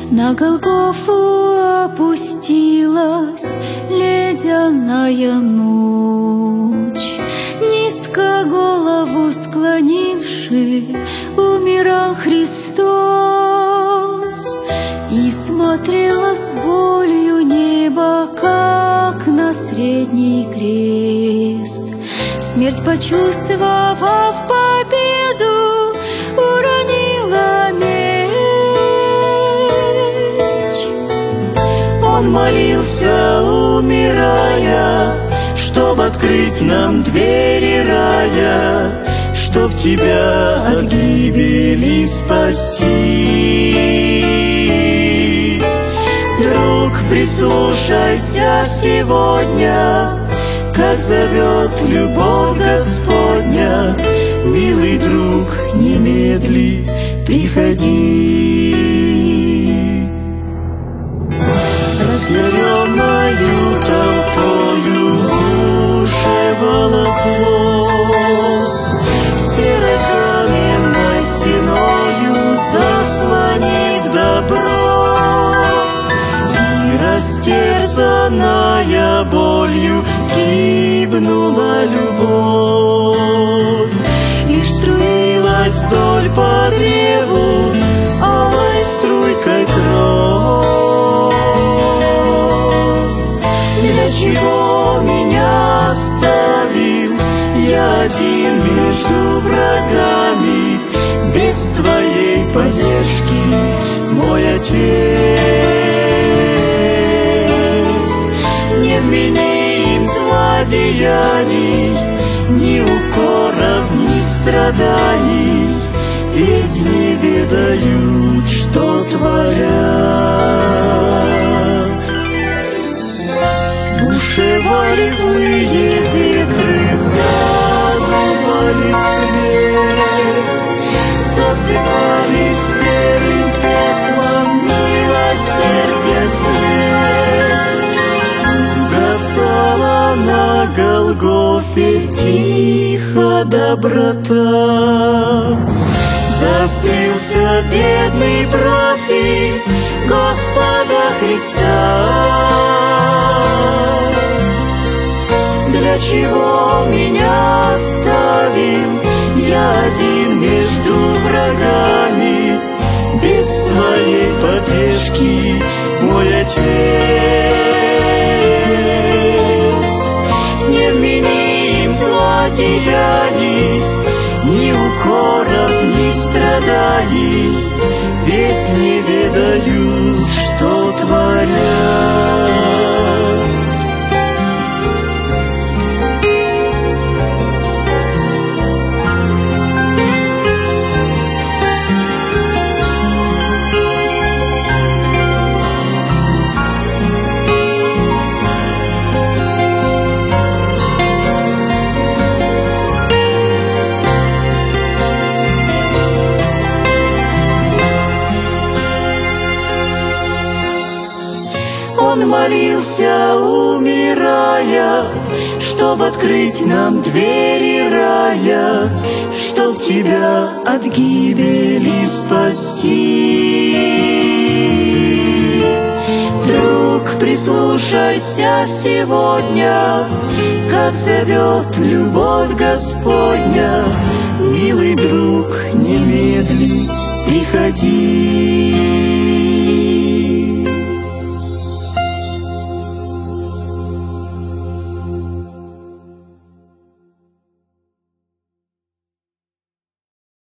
На Голгофу опустилась ледяная ночь. Низко голову склонивший умирал Христос, и смотрело с болью небо, как на средний крест. Смерть, почувствовав победу, уронила меч. Он молился, умирая, чтоб открыть нам двери рая, чтоб тебя от гибели спасти. Друг, прислушайся сегодня, как зовет любовь Господня. Милый друг, немедли приходи. Разъяренною толпою бушевало зло, серой каменной стеною заслонив добро, и растерзанная болью гибнула любовь. Лишь струилась вдоль по древу алой струйкой кровь. Для чего меня оставил я один между врагами, без твоей поддержки, мой Отец? Не вмени им злодеяний, ни укоров, ни страданий, ведь не ведают, что творят. Бушевали злые ветры, задували свет, засыпали серым пеплом милосердия след. Угасала на Голгофе тихо доброта. Застился бедный профиль Господа Христа. Для чего меня оставил я один между врагами, без твоей поддержки, мой Отец? Не вмени им злодеяний, ни укоров, ни страданий, ведь не ведают, что творят. Он молился, умирая, чтоб открыть нам двери рая, чтоб тебя от гибели спасти. Друг, прислушайся сегодня, как зовет любовь Господня. Милый друг, немедли приходи.